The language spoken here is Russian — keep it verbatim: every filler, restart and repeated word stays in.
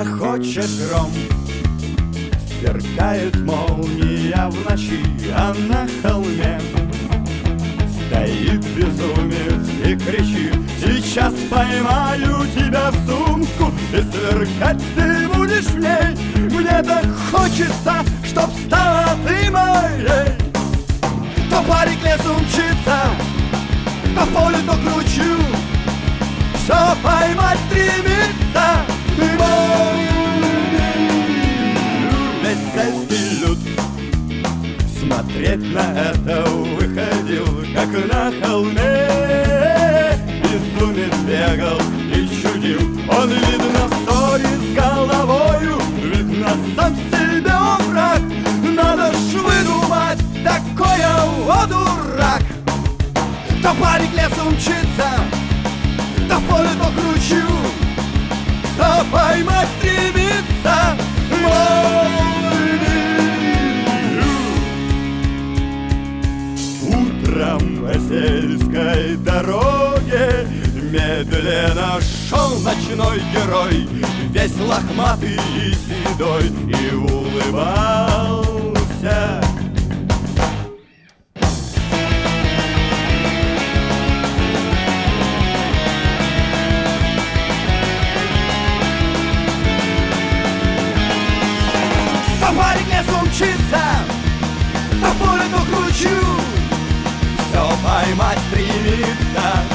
грохочет гром, сверкает молния в ночи, а на холме стоит безумец и кричит: сейчас поймаю тебя в сумку, и сверкать ты будешь в ней. Мне так хочется, чтоб стала ты моей. То парень к лесу мчится, то в поле, то кручу, все поймать стремится. Весь сельский люд смотреть на это выходил, как на холме. Безумец бегал и чудил, он, видно, в ссоре с головою, видно, сам себе он враг. Надо ж выдумать такое, о, дурак. То парень к лесу мчится, то в поле, то кручу, что поймать стремится. Утром по сельской дороге медленно шел ночной герой, весь лохматый и седой, и улыбался. То парень к лесу мчится, то в поле, то кручу, все поймать стремится.